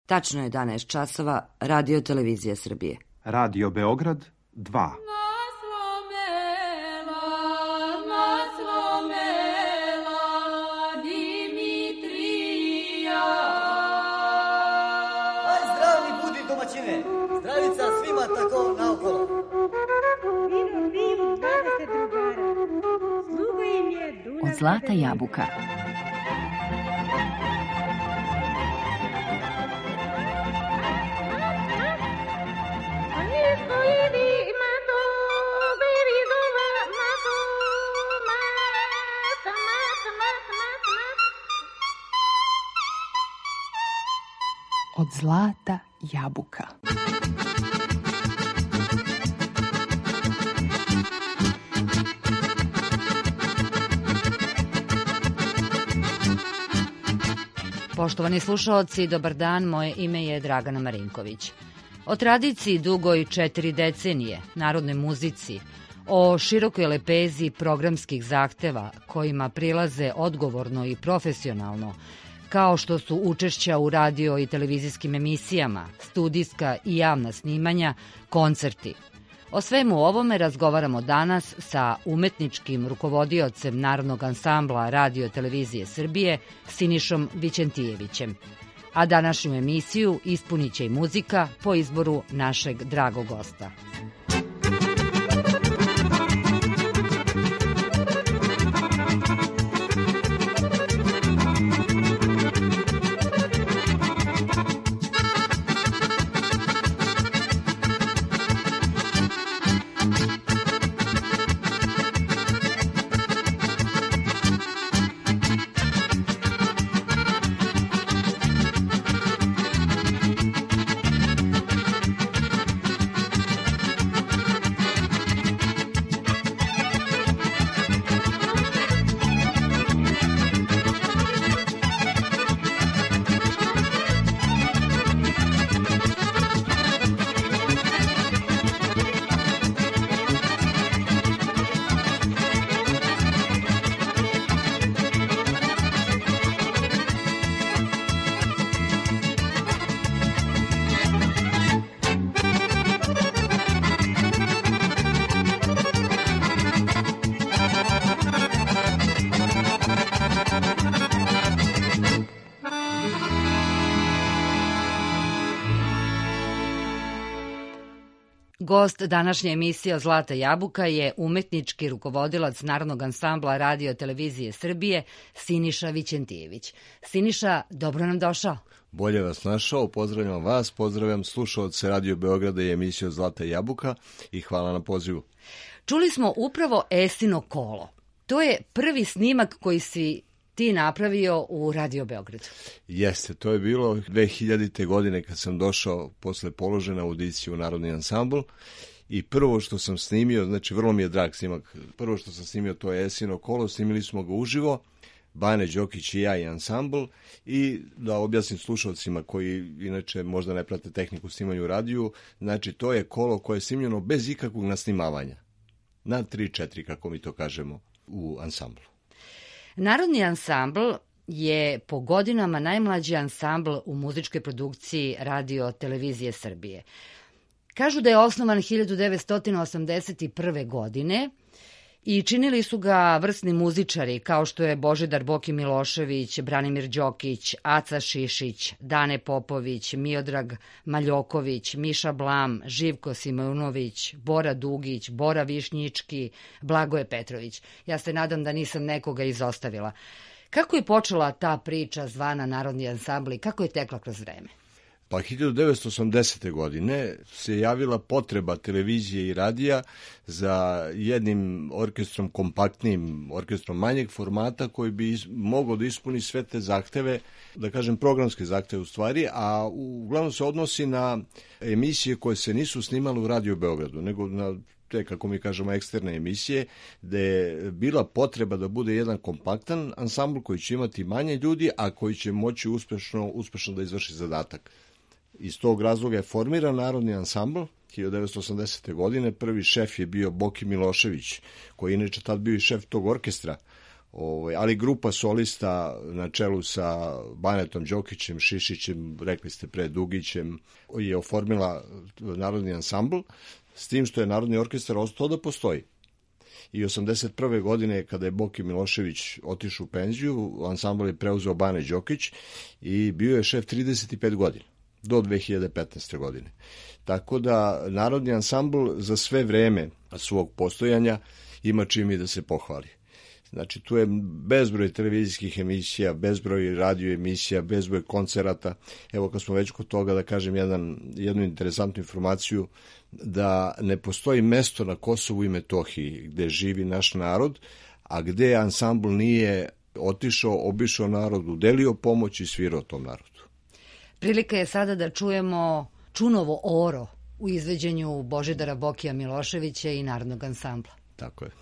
Tačno je 11 časova, Radio Televizija Srbije. Radio Beograd 2. Zdravica svima tako naokolo. Od zlata jabuka. Od zlata jabuka. Poštovani slušaoci, dobar dan, moje ime je Dragana Marinković. O tradiciji dugoj 4 decenije, narodnoj muzici, o širokoj lepezi programskih zahteva kojima prilaze odgovorno i profesionalno, kao što su učešća u radio i televizijskim emisijama, studijska i javna snimanja, koncerti. O svemu ovome razgovaramo danas sa umetničkim rukovodiocem Narodnog ansambla Radio Televizije Srbije, Sinišom Vićentijevićem. A današnju emisiju ispunit će i muzika po izboru našeg dragog gosta. Gost današnje emisije Zlata jabuka je umetnički rukovodilac Narodnog ansambla Radio Televizije Srbije, Siniša Vićentijević. Siniša, dobro nam došao. Bolje vas našao, pozdravljam vas, pozdravljam slušaoce Radio Beograda i emisiju Zlata jabuka i hvala na pozivu. Čuli smo upravo Esino kolo. To je prvi snimak koji si ti napravio u Radio Beogradu. Jeste, to je bilo 2000. godine kad sam došao posle položene audicije u Narodni ansambl i prvo što sam snimio, znači vrlo mi je drag snimak, prvo što sam snimio to je Esino kolo, snimili smo ga uživo, Bane Đokić i ja i ansambl, i da objasnim slušalcima koji inače možda ne prate tehniku snimanja u radiju, znači to je kolo koje je snimljeno bez ikakvog nasnimavanja, na 3-4 kako mi to kažemo u ansamblu. Narodni ansambl je po godinama najmlađi ansambl u muzičkoj produkciji Radio Televizije Srbije. Kažu da je osnovan 1981. godine i činili su ga vrsni muzičari kao što je Božidar Boki Milošević, Branimir Đokić, Aca Šišić, Dane Popović, Miodrag Maljoković, Miša Blam, Živko Simonović, Bora Dugić, Bora Višnjički, Blagoje Petrović. Ja se nadam da nisam nekoga izostavila. Kako je počela ta priča zvana Narodni ansambl i kako je tekla kroz vreme? Pa 1980. godine se javila potreba televizije i radija za jednim orkestrom kompaktnim, orkestrom manjeg formata koji bi mogao da ispuni sve te zahteve, da kažem programske zahteve u stvari, a uglavnom se odnosi na emisije koje se nisu snimale u Radio Beogradu, nego na te, kako mi kažemo, eksterne emisije, gde je bila potreba da bude jedan kompaktan ansambl koji će imati manje ljudi, a koji će moći uspešno da izvrši zadatak. Iz tog razloga je formiran Narodni ansambl 1980. godine. Prvi šef je bio Boki Milošević, koji inače tad bio i šef tog orkestra ali grupa solista na čelu sa Banetom Đokićem, Šišićem, rekli ste pre Dugićem, je oformila Narodni ansambl, s tim što je Narodni orkestar ostao da postoji. I 81. godine, kada je Boki Milošević otišao u penziju, ansambl je preuzeo Bane Đokić i bio je šef 35 godina, do 2015. godine. Tako da Narodni ansambl za sve vreme svog postojanja ima čim i da se pohvali. Znači, tu je bezbroj televizijskih emisija, bezbroj radio emisija, bezbroj koncerata. Evo, kad smo već kod toga, da kažem jednu interesantnu informaciju, da ne postoji mesto na Kosovu i Metohiji gde živi naš narod, a gde ansambl nije otišao, obišao narodu, udelio pomoć i svirao tom narodu. Prilika je sada da čujemo Čunovo oro u izveđenju Božidara Bokija Miloševića i Narodnog ansambla. Tako je.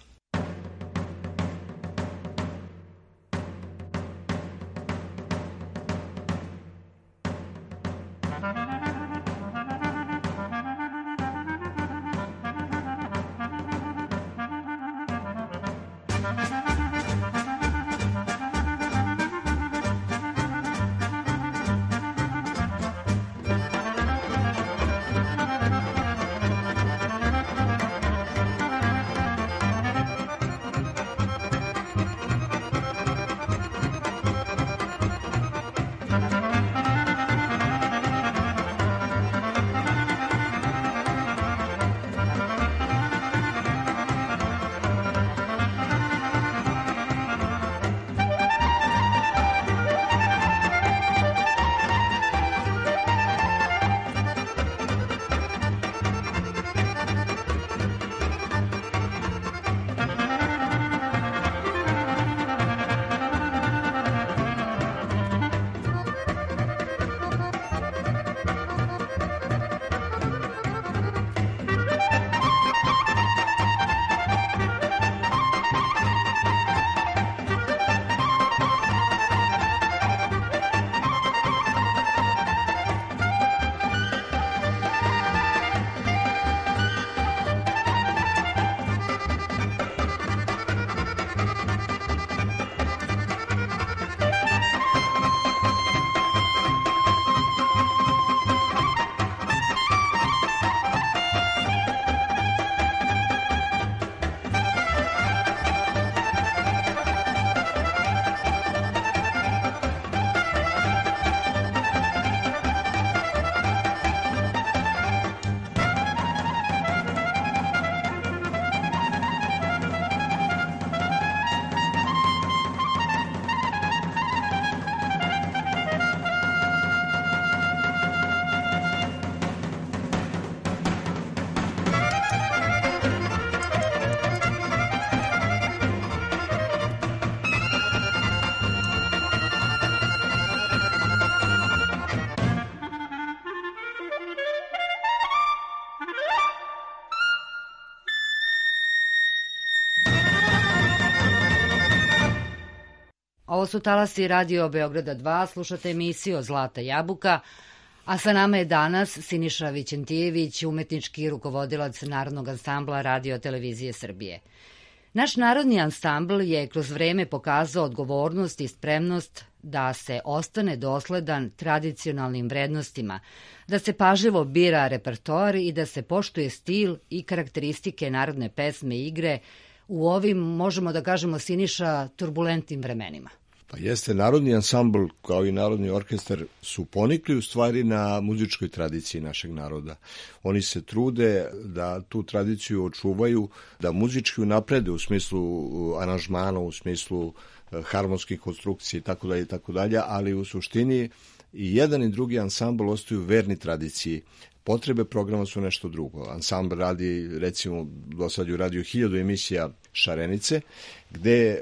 Ovo su talasi Radio Beograda 2, slušate emisiju Zlata jabuka, a sa nama je danas Siniša Vićentijević, umetnički rukovodilac Narodnog ansambla Radio televizije Srbije. Naš Narodni ansambl je kroz vreme pokazao odgovornost i spremnost da se ostane dosledan tradicionalnim vrednostima, da se pažljivo bira repertoar i da se poštuje stil i karakteristike narodne pesme i igre u ovim, možemo da kažemo, Siniša, turbulentnim vremenima. Pa jeste, Narodni ansambl kao i Narodni orkestar su ponikli u stvari na muzičkoj tradiciji našeg naroda. Oni se trude da tu tradiciju očuvaju, da muzički unaprede u smislu aranžmana, u smislu harmonskih konstrukcija i tako dalje, ali u suštini i jedan i drugi ansambl ostaju verni tradiciji. Potrebe programa su nešto drugo. Ansambl radi, recimo, do sad je radio 1000 emisija Šarenice, gde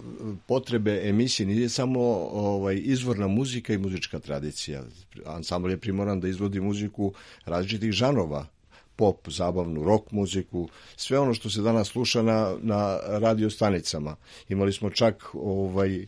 potrebe emisije nije samo izvorna muzika i muzička tradicija. Ansambl je primoran da izvodi muziku različitih žanrova, pop, zabavnu, rock muziku, sve ono što se danas sluša na radio stanicama. Imali smo čak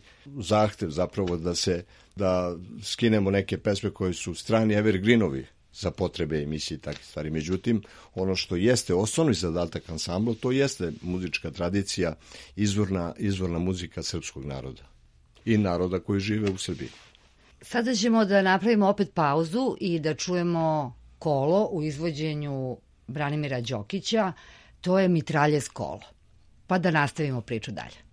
zahtev zapravo da skinemo neke pesme koje su strani evergreenovi za potrebe emisije i takve stvari. Međutim, ono što jeste osnovni zadatak ansambla, to jeste muzička tradicija, izvorna muzika srpskog naroda i naroda koji žive u Srbiji. Sada ćemo da napravimo opet pauzu i da čujemo kolo u izvođenju Branimira Đokića, to je Mitraljez kolo. Pa da nastavimo priču dalje.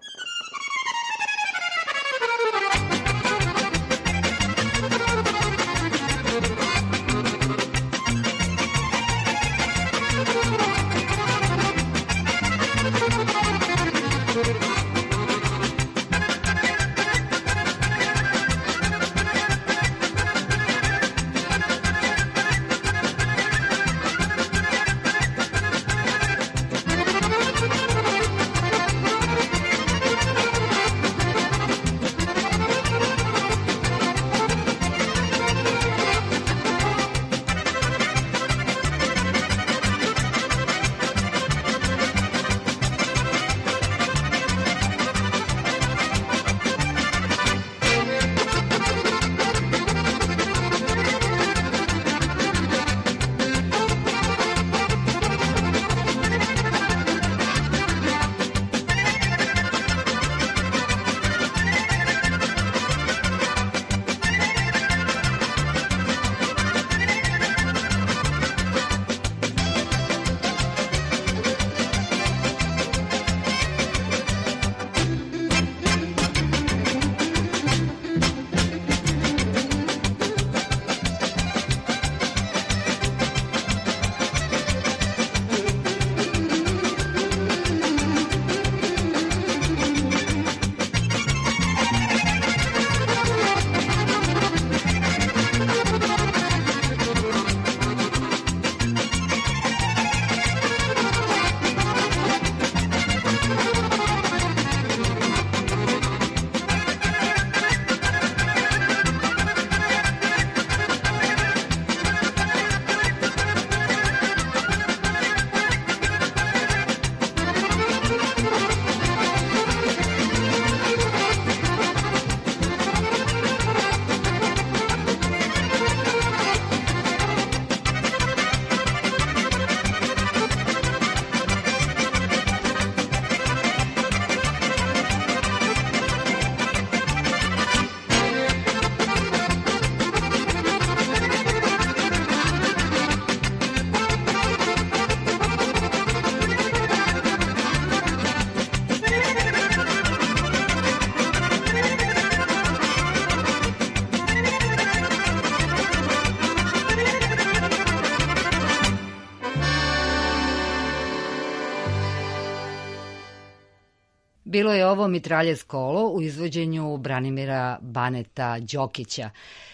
Bilo je ovo Mitraljez kolo u izvođenju Branimira Baneta Đokića.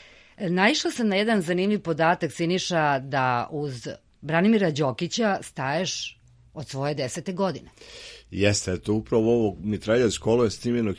Naišla sam na jedan zanimljiv podatak, Siniša, da uz Branimira Đokića staješ od svoje 10. godine. Jeste, to upravo ovo Mitraljez kolo je snimljeno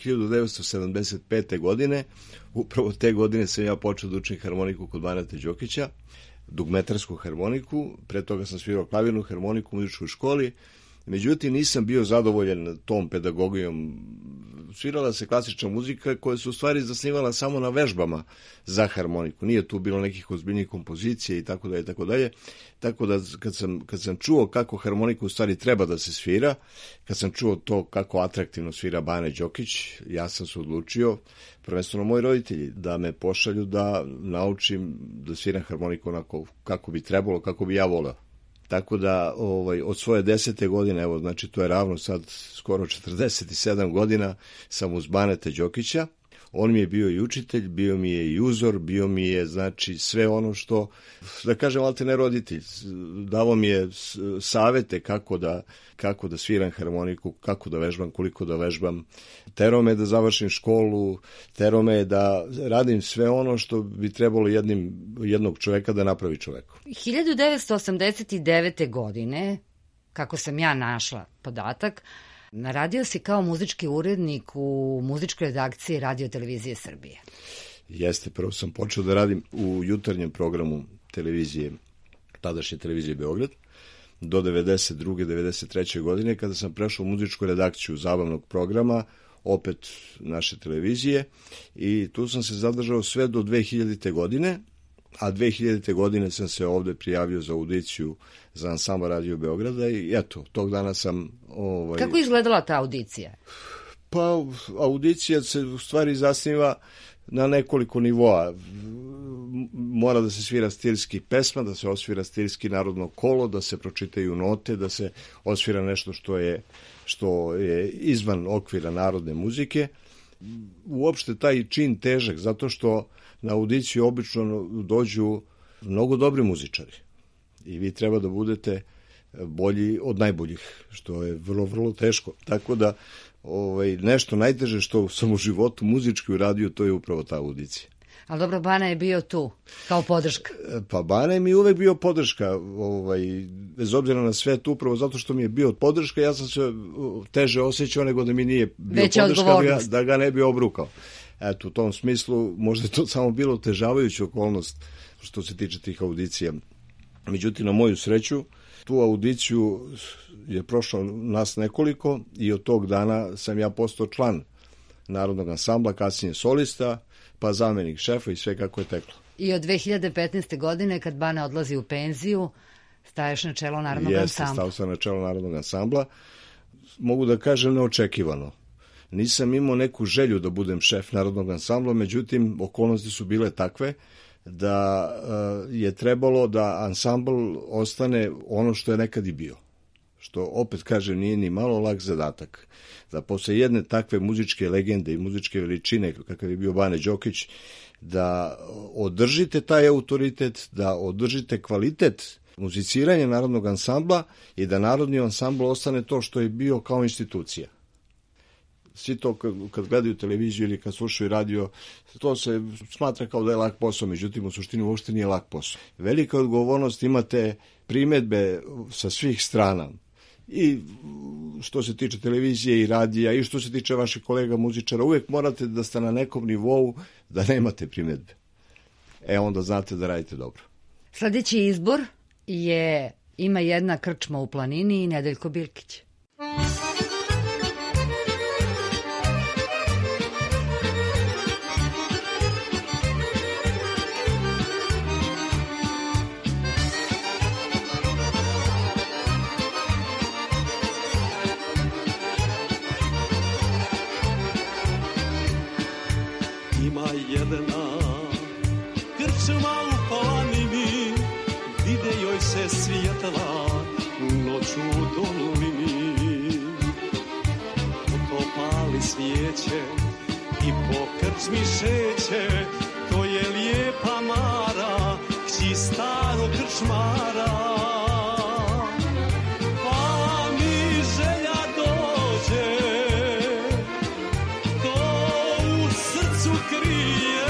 1975. godine. Upravo te godine sam ja počeo da učim harmoniku kod Baneta Đokića, dugmetarsku harmoniku, pre toga sam svirao klavirnu harmoniku u muzičkoj školi. Međutim, nisam bio zadovoljan tom pedagogijom. Svirala se klasična muzika koja se u stvari zasnivala samo na vežbama za harmoniku. Nije tu bilo nekih ozbiljnih kompozicija i tako dalje, tako dalje. Tako da kad sam čuo kako harmonika u stvari treba da se svira, kad sam čuo to kako atraktivno svira Bane Đokić, ja sam se odlučio, prvenstveno moji roditelji, da me pošalju da naučim da sviram harmoniku onako kako bi trebalo, kako bi ja voleo. Tako da od svoje 10. godine, evo, znači to je ravno sad skoro 47 godina, sam uz Baneta Đokića. On mi je bio i učitelj, bio mi je i uzor, bio mi je, znači, sve ono što, da kažem, alterne roditelj. Davo mi je savete kako da sviram harmoniku, kako da vežbam, koliko da vežbam. Terao me da završim školu, terao me da radim sve ono što bi trebalo jednog čoveka da napravi čoveku. 1989. godine, kako sam ja našla podatak, radio si kao muzički urednik u muzičkoj redakciji Radio Televizije Srbije. Jeste, prvo sam počeo da radim u jutarnjem programu televizije, tadašnje televizije Beograd, do 92. 93. godine, kada sam prešao u muzičku redakciju zabavnog programa, opet naše televizije, i tu sam se zadržao sve do 2000. godine, a 2000. godine sam se ovde prijavio za audiciju za ansambl Radio Beograda i eto, tog dana sam... Kako je izgledala ta audicija? Pa, audicija se u stvari zasniva na nekoliko nivoa. Mora da se svira stilski pesma, da se osvira stilski narodno kolo, da se pročitaju note, da se osvira nešto što je izvan okvira narodne muzike. Uopšte taj čin težak, zato što na audiciju obično dođu mnogo dobri muzičari i vi treba da budete bolji od najboljih, što je vrlo, vrlo teško. Tako da nešto najteže što sam u životu muzički uradio, to je upravo ta audicija. Ali dobro, Bane je bio tu, kao podrška. Pa Bane mi je uvek bio podrška, bez obzira na sve to, upravo zato što mi je bio podrška, ja sam se teže osjećao nego da mi nije bio veća podrška, da ga ne bi obrukao. Eto, u tom smislu, možda je to samo bilo težavajuća okolnost što se tiče tih audicija. Međutim, na moju sreću, tu audiciju je prošlo nas nekoliko i od tog dana sam ja postao član Narodnog ansambla, kasnije solista, pa zamenik šefa i sve kako je teklo. I od 2015. godine, kad Bane odlazi u penziju, staješ na čelo Narodnog ansambla. Stao sam na čelo Narodnog ansambla. Mogu da kažem neočekivano. Nisam imao neku želju da budem šef Narodnog ansambla, međutim, okolnosti su bile takve da je trebalo da ansambl ostane ono što je nekad i bio. Što, opet kažem, nije ni malo lak zadatak. Da posle jedne takve muzičke legende i muzičke veličine, kakav je bio Bane Đokić, da održite taj autoritet, da održite kvalitet muziciranja Narodnog ansambla i da Narodni ansambl ostane to što je bio kao institucija. Svi to kad gledaju televiziju ili kad slušaju radio, to se smatra kao da je lak posao, međutim u suštini uopšte nije lak posao. Velika odgovornost, imate primedbe sa svih strana. I što se tiče televizije i radija i što se tiče vaših kolega muzičara, uvijek morate da ste na nekom nivou da nemate primedbe. Onda znate da radite dobro. Sljedeći izbor je Ima jedna krčma u planini i Nedeljko Birkić. Svijetla noću u dolini, potopali svijeće i po krčmi šeće, to je lijepa Mara, kći starog krčmara. Pa mi želja dođe, to u srcu krije.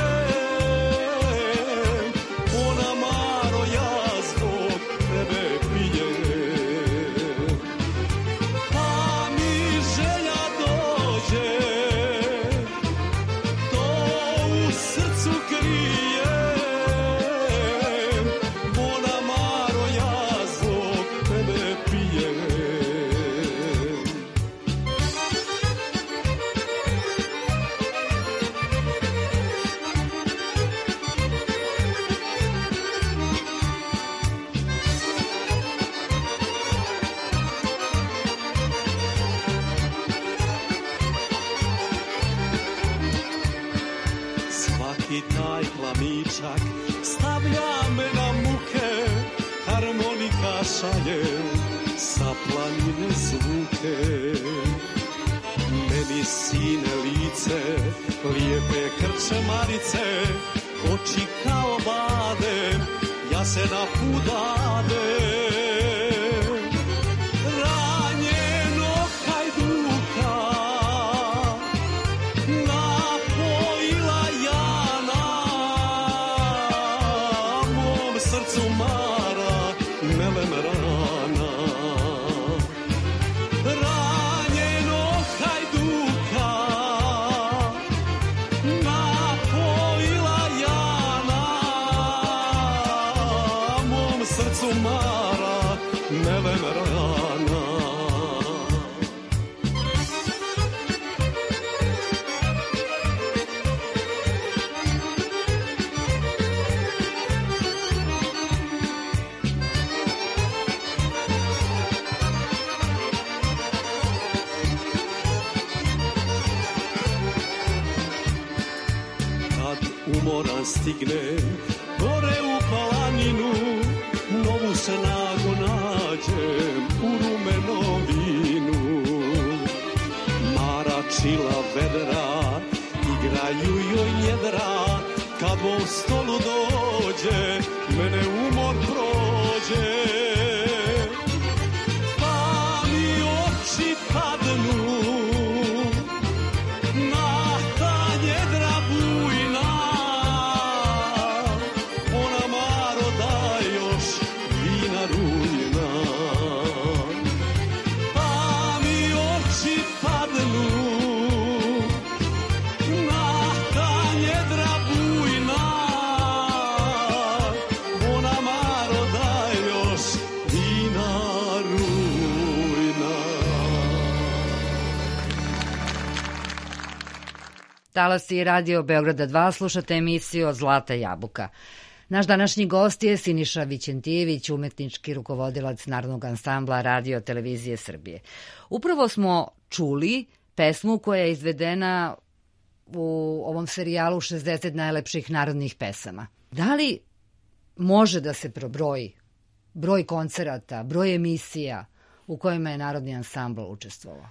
Stavlja me na muke, harmonika šalje sa planine zvuke. Meni sine lice, lijepe krčmarice, oči kao bade, ja se na put dadem. Ranjenog hajduka napojila Jana, mom srcu Mara melem rana. Ranjenog hajduka napojila Jana, mom srcu Mara melem rana. stignem gore u planinu, novu snagu nađem u rumenom vinu. Maračila vedra, igraju joj njedra, kad mom stolu dođe, mene umor prođe. Pa mi oči padnu na ta njedra bujna, ona Maro da još vina rujna. Pa mi oči padnu na ta njedra bujna, ona Maro da još vina rujna. Talasi Radio Beograda 2, slušate emisiju Zlata jabuka. Naš današnji gost je Siniša Vićentijević, umetnički rukovodilac Narodnog ansambla Radio Televizije Srbije. Upravo smo čuli pesmu koja je izvedena u ovom serijalu 60 najlepših narodnih pesama. Da li može da se probroji broj koncerata, broj emisija u kojima je Narodni ansambl učestvovao?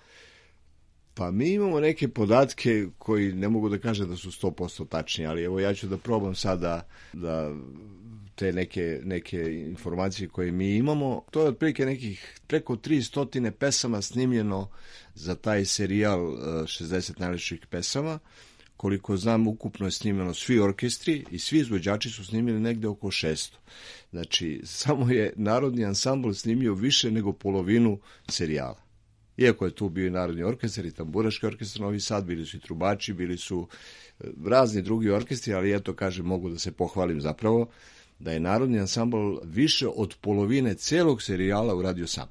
Pa mi imamo neke podatke koji ne mogu da kažem da su 100% tačni, ali evo ja ću da probam sada da te neke informacije koje mi imamo. To je otprilike nekih preko 300 pesama snimljeno za taj serijal 60 najlepših pesama. Koliko znam, ukupno je snimljeno svi orkestri i svi izvođači su snimili negde oko 600. Znači, samo je Narodni ansambl snimio više nego polovinu serijala. Iako je tu bio i Narodni orkestar i Tamburaški orkestar Novi Sad, bili su i trubači, bili su razni drugi orkestri, ali eto, kažem, mogu da se pohvalim zapravo da je Narodni ansambl više od polovine celog serijala uradio sam.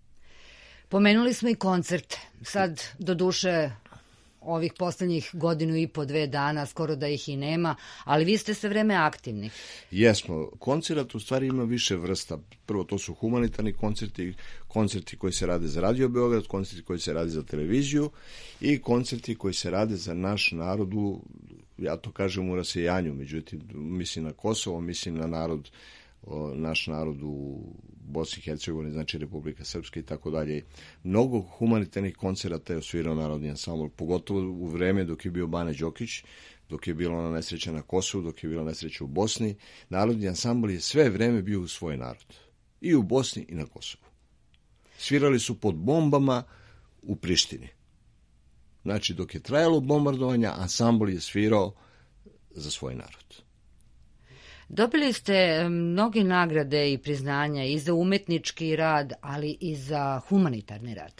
Pomenuli smo i koncerte. Sad, do duše, ovih poslednjih 1.5-2 dana, skoro da ih i nema, ali vi ste sve vreme aktivni. Jesmo. Koncert u stvari ima više vrsta. Prvo, to su humanitarni koncerti, koncerti koji se rade za Radio Beograd, koncerti koji se rade za televiziju i koncerti koji se rade za naš narod ja to kažem u rasejanju, međutim, mislim na Kosovo, mislim na narod, naš narod u Bosni i Hercegovini, znači Republika Srpska i tako dalje. Mnogo humanitarnih koncerata je osvirao Narodni ansambl, pogotovo u vreme dok je bio Bane Đokić, dok je bila ona nesreća na Kosovu, dok je bila nesreća u Bosni. Narodni ansambl je sve vreme bio u svoj narod. I u Bosni i na Kosovu. Svirali su pod bombama u Prištini. Znači, dok je trajalo bombardovanja, ansambl je svirao za svoj narod. Dobili ste mnoge nagrade i priznanja i za umetnički rad, ali i za humanitarni rad.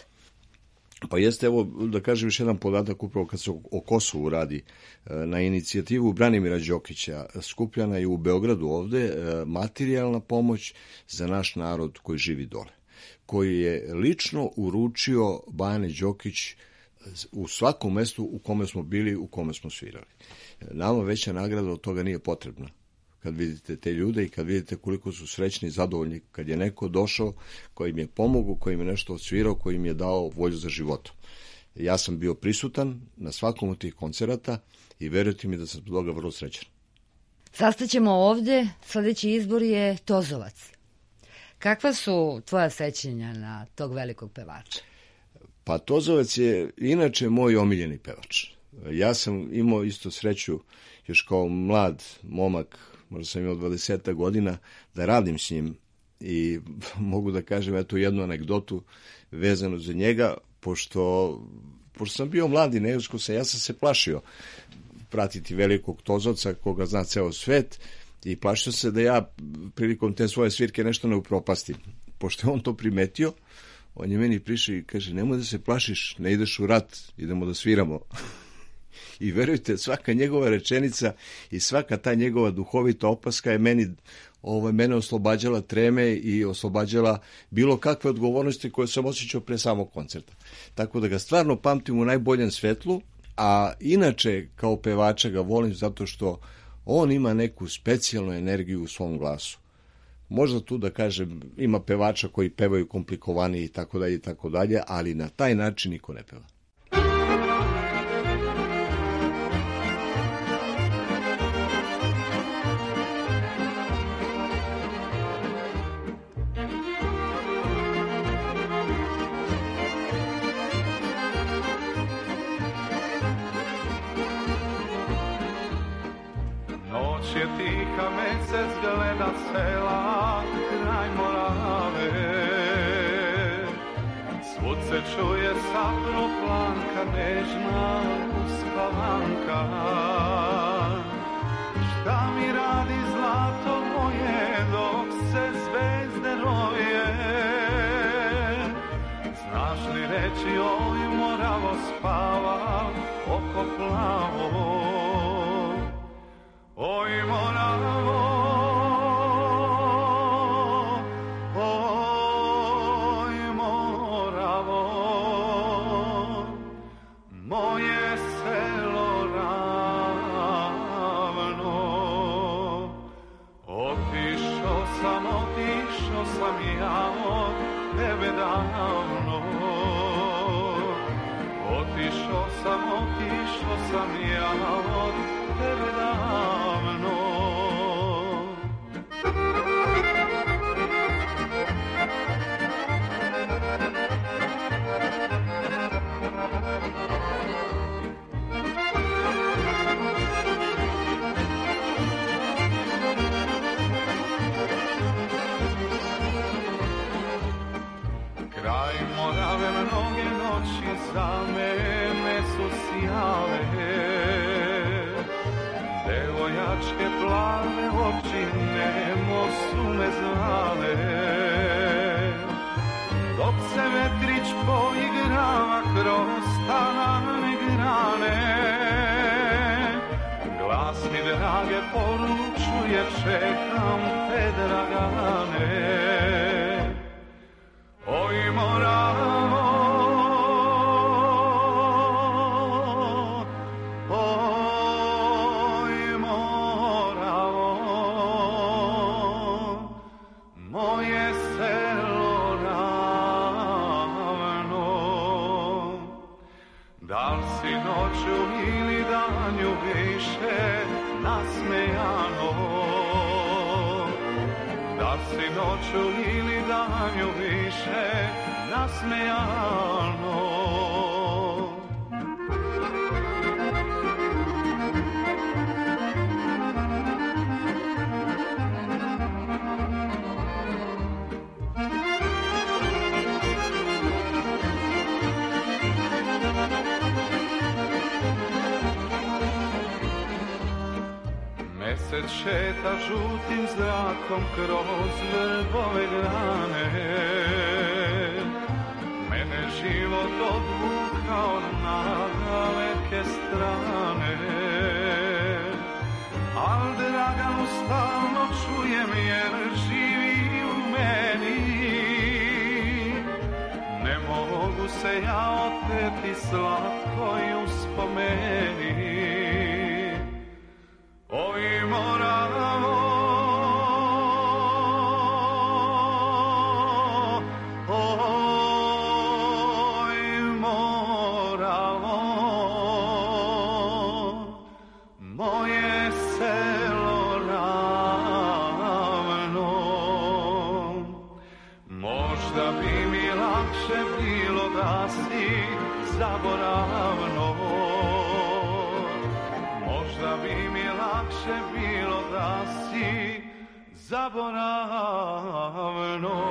Pa jeste, evo da kažem još jedan podatak, upravo kad se o Kosovu radi, na inicijativu Branimira Đokića skupljana je u Beogradu ovde materijalna pomoć za naš narod koji živi dole, koji je lično uručio Bane Đokić u svakom mestu u kome smo bili, u kome smo svirali. Nama veća nagrada od toga nije potrebna. Kad vidite te ljude i kad vidite koliko su srećni i zadovoljni kad je neko došao koji im je pomogao, koji im je nešto odsvirao, koji im je dao volju za životom. Ja sam bio prisutan na svakom od tih koncerata i verujte mi da sam toga vrlo srećan. Sastaćemo ovde, sledeći izbor je Tozovac. Kakva su tvoja sećanja na tog velikog pevača? Pa Tozovac je inače moj omiljeni pevač. Ja sam imao isto sreću još kao mlad momak, možda sam imao 20 godina, da radim s njim i mogu da kažem eto jednu anegdotu vezanu za njega, pošto sam bio mlad i neiskusan, ja sam se plašio pratiti velikog Tozovca koga zna ceo svet i plašio se da ja prilikom te svoje svirke nešto ne upropastim. Pošto je on to primetio, on je meni prišao i kaže, nemoj da se plašiš, ne ideš u rat, idemo da sviramo. I verujte, svaka njegova rečenica i svaka ta njegova duhovita opaska je mene oslobađala treme i oslobađala bilo kakve odgovornosti koje sam osjećao pre samog koncerta. Tako da ga stvarno pamtim u najboljem svetlu, a inače kao pevača ga volim zato što on ima neku specijalnu energiju u svom glasu. Možda tu da kažem, ima pevača koji pevaju komplikovanije i tako dalje, ali na taj način niko ne peva. je tiha, mesec gleda sela kraj Morave. Svud se čuje sapno planka, nežna uspavanka. Šta mi radi zlato moje dok se zvezde roje? Znaš li reći oj Moravo, spava oko plavo? Oj Moravo, oj Moravo, moje selo ravno. Otišao sam ja od tebe davno. Otišao sam ja od tebe davno. Kraj Morave mnoge noći za mene su sjale. Devojačke plave oči nemo su me zvale. Dok se vetrić poigrava kroz tanane grane, glas mi drage poručuje, čekam te Dragane. Oj Moravo, oj Moravo, moje selo ravno. Da li si noću ili danju više nasmejano? Da li si noću ili danju više nasmejano? Mesec šeta žutim zrakom kroz vrbove grane. Mene život odvukao na daleke strane. Al Draganu stalno čujem jer živi u meni. Ne mogu se ja oteti slatkoj uspomeni. Oj Moravo, oj Moravo, moje selo ravno. Možda bi mi lakše bilo da si zaboravno. Možda bi mi lakše bilo da si zaboravno.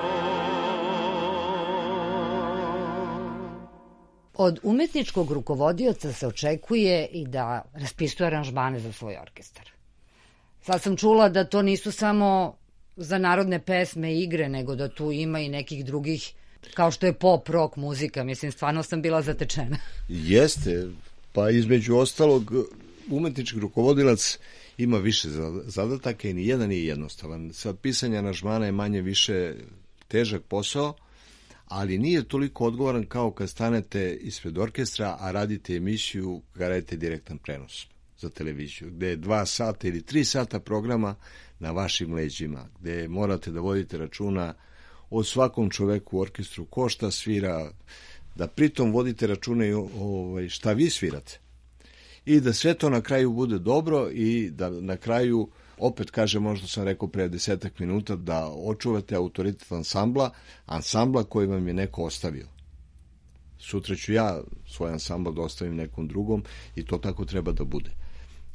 Od umetničkog rukovodioca se očekuje i da raspisuje aranžmane za svoj orkestar. Sad sam čula da to nisu samo za narodne pesme i igre, nego da tu ima i nekih drugih, kao što je pop, rock muzika. Mislim, stvarno sam bila zatečena. Jeste, pa između ostalog umetnički rukovodilac ima više zadataka i nijedan nije jednostavan. Sad, pisanje aranžmana je manje više težak posao, ali nije toliko odgovoran kao kad stanete ispred orkestra, a radite emisiju, kada radite direktan prenos za televiziju, gde je 2 sata ili 3 sata programa na vašim leđima, gde morate da vodite računa o svakom čoveku u orkestru, ko šta svira, da pritom vodite računa i šta vi svirate. I da sve to na kraju bude dobro i da na kraju, opet kažem, možda sam rekao pre 10 minuta, da očuvate autoritet ansambla koji vam je neko ostavio. Sutra ću ja svoj ansambl da ostavim nekom drugom i to tako treba da bude.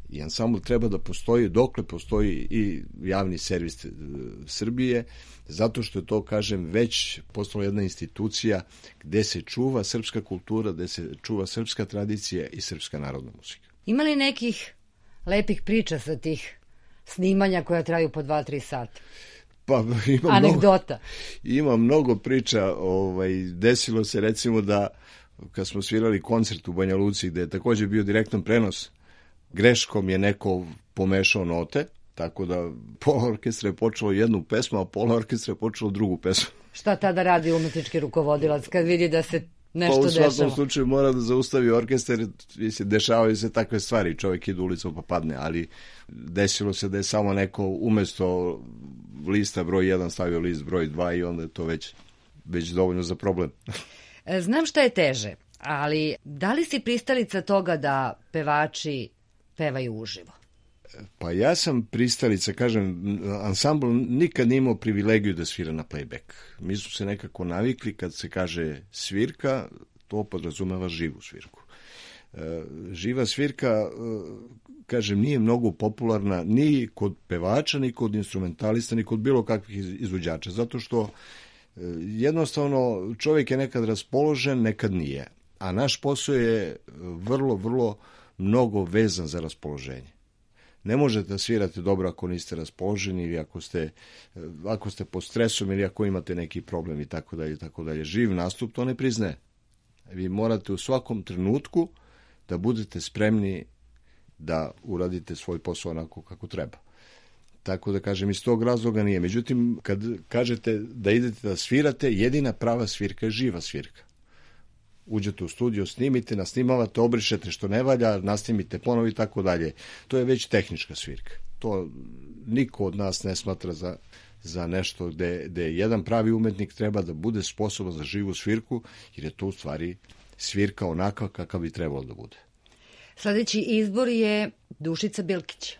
I ansambl treba da postoji dokle postoji i javni servis Srbije, zato što je to, kažem, već postala jedna institucija gde se čuva srpska kultura, gde se čuva srpska tradicija i srpska narodna muzika. Ima li nekih lepih priča sa tih snimanja koja traju po 2-3 sata? Pa, anegdota. Ima mnogo priča. Desilo se recimo da kad smo svirali koncert u Banja Luci, gde je takođe bio direktan prenos, greškom je neko pomešao note, tako da pola orkestra je počelo jednu pesmu, a pola orkestra je počelo drugu pesmu. Šta tada radi umetnički rukovodilac kad vidi da se nešto dešava? Pa u svakom slučaju mora da zaustavi orkestar, dešavaju se takve stvari, čovjek ide ulicom pa padne, ali desilo se da je samo neko umesto lista broj 1 stavio list broj 2 i onda je to već dovoljno za problem. Znam šta je teže, ali da li si pristalica toga da pevači pevaju uživo? Pa ja sam pristalica, kažem, ansambl nikad nije imao privilegiju da svira na playback. Mi su se nekako navikli kad se kaže svirka, to podrazumeva živu svirku. Živa svirka, kažem, nije mnogo popularna ni kod pevača, ni kod instrumentalista, ni kod bilo kakvih izvođača, zato što jednostavno čovjek je nekad raspoložen, nekad nije. A naš posao je vrlo, vrlo mnogo vezan za raspoloženje. Ne možete da svirate dobro ako niste raspoloženi ili ako ste pod stresom ili ako imate neki problem i tako dalje. Živ nastup to ne priznaje. Vi morate u svakom trenutku da budete spremni da uradite svoj posao onako kako treba. Tako da kažem, iz tog razloga nije. Međutim, kad kažete da idete da svirate, jedina prava svirka je živa svirka. Uđete u studio, snimite, nasnimavate, obrišete što ne valja, nasnimite ponovo i tako dalje. To je već tehnička svirka. To niko od nas ne smatra za nešto gde jedan pravi umetnik treba da bude sposoban za živu svirku, jer je to u stvari svirka onaka kakav bi trebalo da bude. Sljedeći izbor je Dušica Bilkić.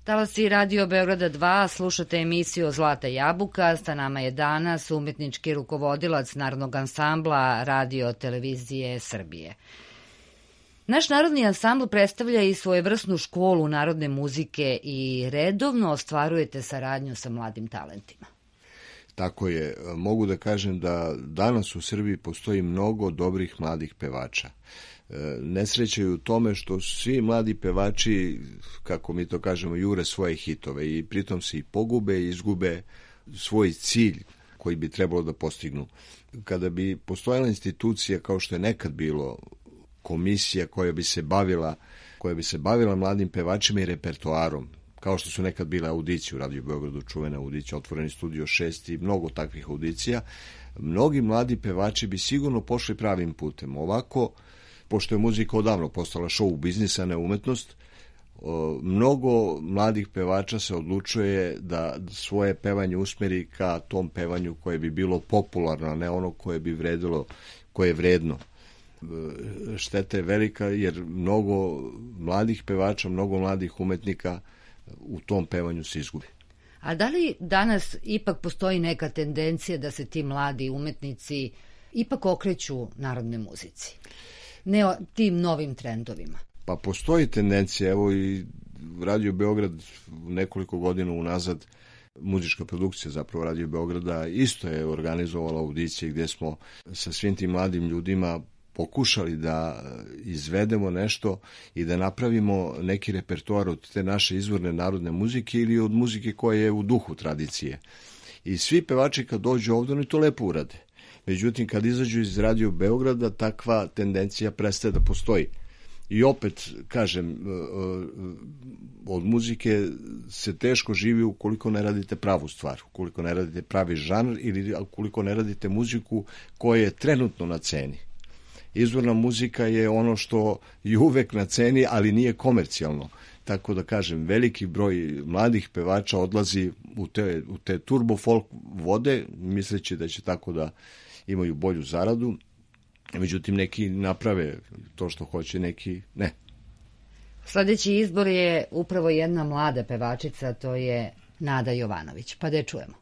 Talasi Radio Beograda 2, slušate emisiju Zlata jabuka. Sa nama je danas umetnički rukovodilac Narodnog ansambla Radio Televizije Srbije. Naš narodni ansambl predstavlja i svojevrsnu školu narodne muzike i redovno ostvarujete saradnju sa mladim talentima. Tako je. Mogu da kažem da danas u Srbiji postoji mnogo dobrih mladih pevača. Nesreća je u tome što svi mladi pevači, kako mi to kažemo, jure svoje hitove i pritom se i pogube i izgube svoj cilj koji bi trebalo da postignu. Kada bi postojala institucija kao što je nekad bilo, komisija koja bi se bavila mladim pevačima i repertoarom, kao što su nekad bile audicije u Radio Beogradu, čuvene audicije, Otvoreni studio 6 i mnogo takvih audicija, mnogi mladi pevači bi sigurno pošli pravim putem. Ovako, pošto je muzika odavno postala show biznis, a ne umetnost, mnogo mladih pevača se odlučuje da svoje pevanje usmeri ka tom pevanju koje bi bilo popularno, a ne ono koje bi vredilo, koje je vredno. Šteta je velika jer mnogo mladih pevača, mnogo mladih umetnika u tom pevanju se izgubi. A da li danas ipak postoji neka tendencija da se ti mladi umetnici ipak okreću narodnoj muzici? Ne o tim novim trendovima. Pa postoji tendencija, evo i Radio Beograd nekoliko godina unazad, muzička produkcija zapravo Radio Beograda isto je organizovala audicije gdje smo sa svim tim mladim ljudima pokušali da izvedemo nešto i da napravimo neki repertoar od te naše izvorne narodne muzike ili od muzike koja je u duhu tradicije. I svi pevači kad dođu ovdje, oni to lepo urade. Međutim, kad izađu iz Radio Beograda, takva tendencija prestaje da postoji. I opet, kažem, od muzike se teško živi ukoliko ne radite pravu stvar, ukoliko ne radite pravi žanr ili ukoliko ne radite muziku koja je trenutno na ceni. Izvorna muzika je ono što je uvek na ceni, ali nije komercijalno. Tako da kažem, veliki broj mladih pevača odlazi u te turbo folk vode, misleći da će tako da imaju bolju zaradu. Međutim, neki naprave to što hoće, neki ne. Sledeći izbor je upravo jedna mlada pevačica, to je Nada Jovanović. Pa da je čujemo.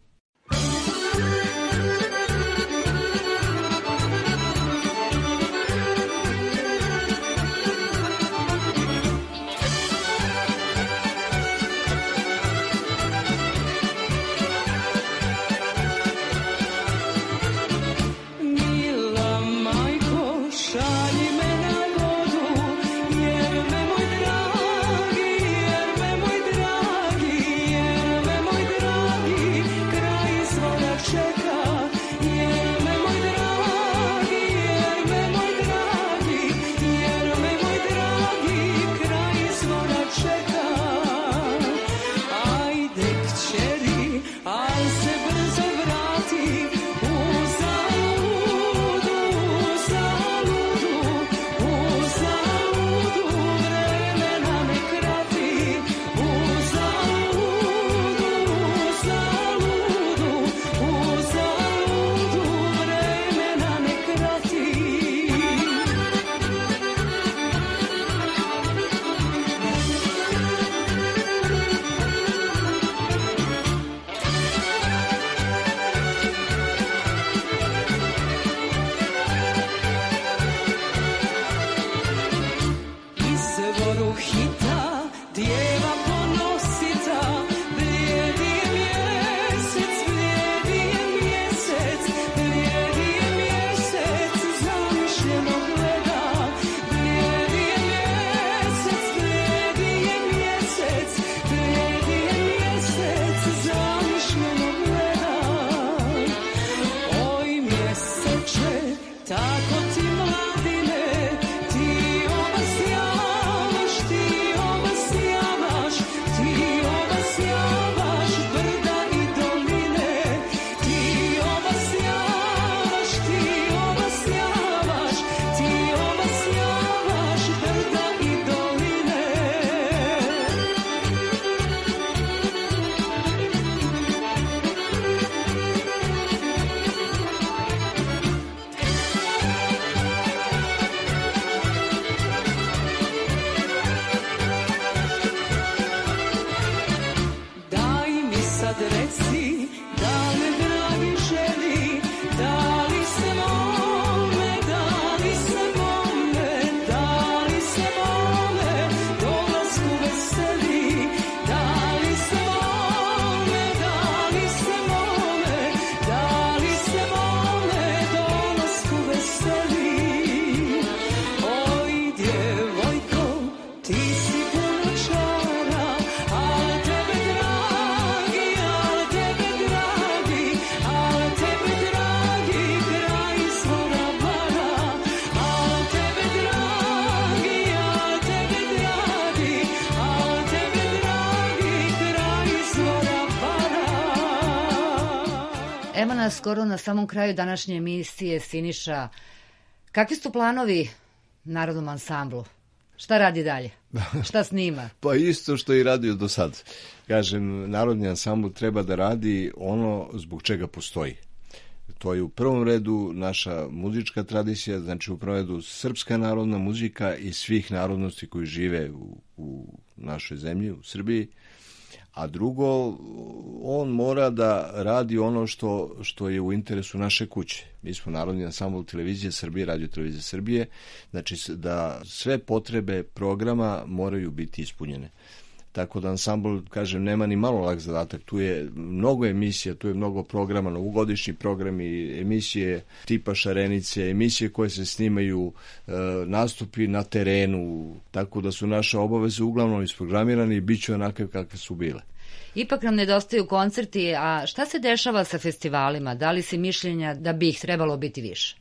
nas skoro na samom kraju današnje emisije, Siniša. Kakvi su planovi Narodnom ansamblu? Šta radi dalje? Šta snima? Pa isto što i radio do sad. Kažem, Narodni ansambl treba da radi ono zbog čega postoji. To je u prvom redu naša muzička tradicija, znači u prvom redu srpska narodna muzika i svih narodnosti koji žive u našoj zemlji, u Srbiji. A drugo, on mora da radi ono što je u interesu naše kuće. Mi smo Narodni ansambl Televizije Srbije, Radio Televizije Srbije, znači da sve potrebe programa moraju biti ispunjene. Tako da ansambl, kažem, nema ni malo lak zadatak. Tu je mnogo emisija, tu je mnogo programa, novogodišnji programi, emisije tipa Šarenice, emisije koje se snimaju, nastupi na terenu, tako da su naše obaveze uglavnom isprogramirane i bit će onakve kakve su bile. Ipak nam nedostaju koncerti, a šta se dešava sa festivalima? Da li si mišljenja da bi ih trebalo biti više?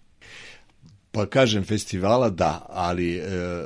Pa kažem, festivala da, ali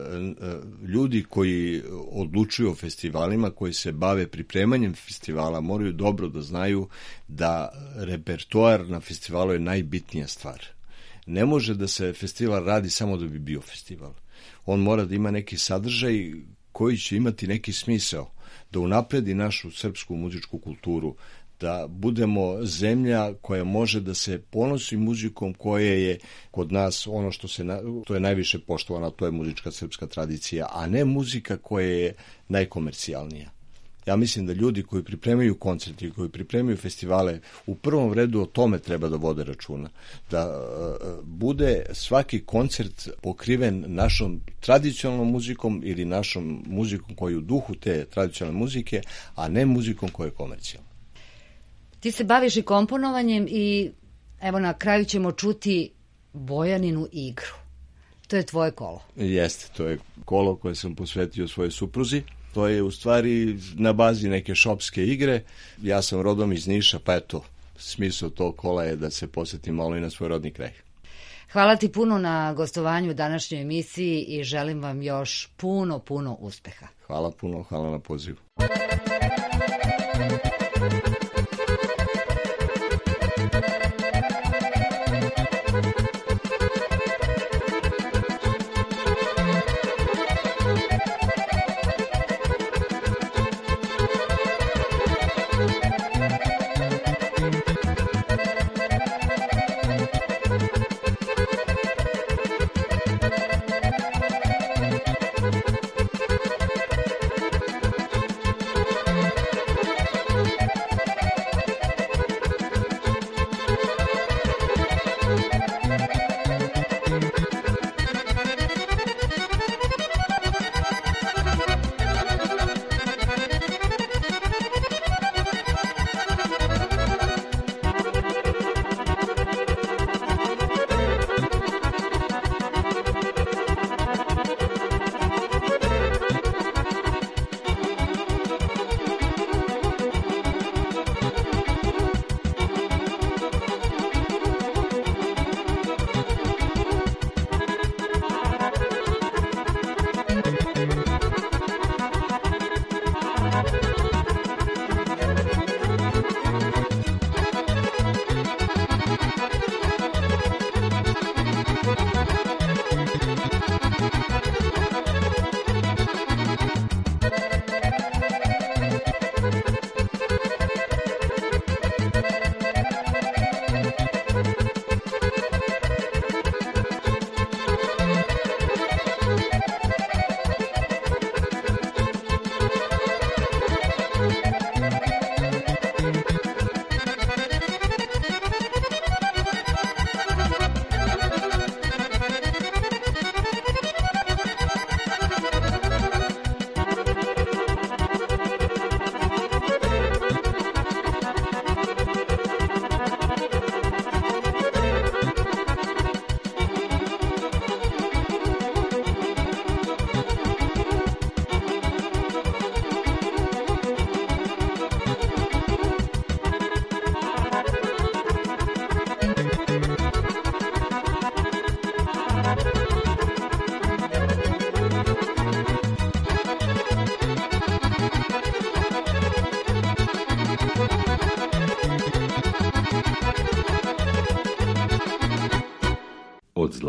ljudi koji odlučuju o festivalima, koji se bave pripremanjem festivala, moraju dobro da znaju da repertoar na festivalu je najbitnija stvar. Ne može da se festival radi samo da bi bio festival. On mora da ima neki sadržaj koji će imati neki smisao, da unapredi našu srpsku muzičku kulturu, da budemo zemlja koja može da se ponosi muzikom koje je kod nas ono to je najviše poštovana, to je muzička srpska tradicija, a ne muzika koja je najkomercijalnija. Ja mislim da ljudi koji pripremaju koncerte, koji pripremaju festivale, u prvom redu o tome treba da vode računa. Da bude svaki koncert pokriven našom tradicionalnom muzikom ili našom muzikom koja je u duhu te tradicionalne muzike, a ne muzikom koja je komercijalna. Ti se baviš i komponovanjem i evo na kraju ćemo čuti Bojaninu igru. To je tvoje kolo. Jeste, to je kolo koje sam posvetio svojoj supruzi. To je u stvari na bazi neke šopske igre. Ja sam rodom iz Niša, pa eto, smisao tog kola je da se posjetim malo i na svoj rodni kraj. Hvala ti puno na gostovanju u današnjoj emisiji i želim vam još puno uspeha. Hvala puno, hvala na pozivu.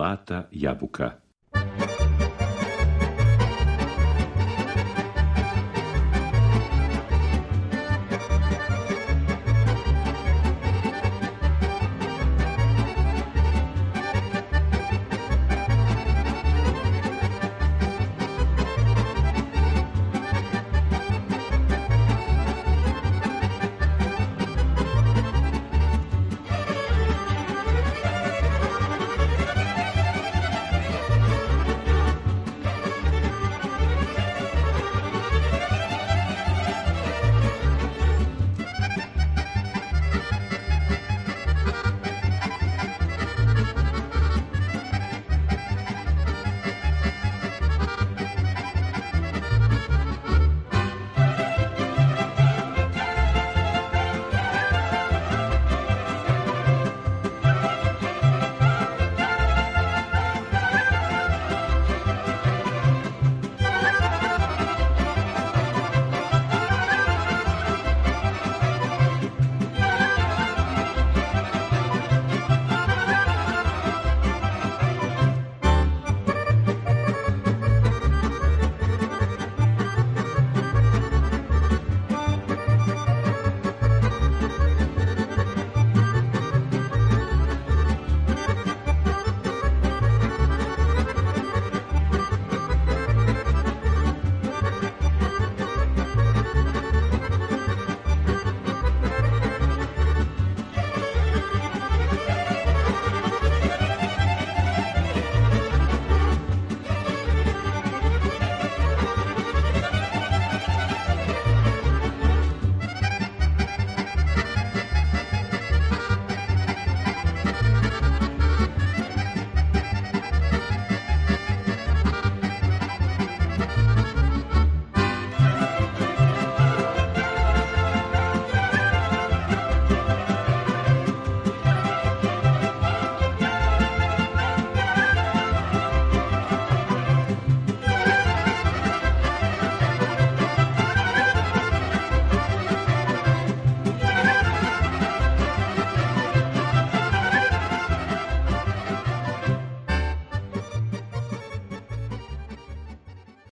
Zlata jabuka.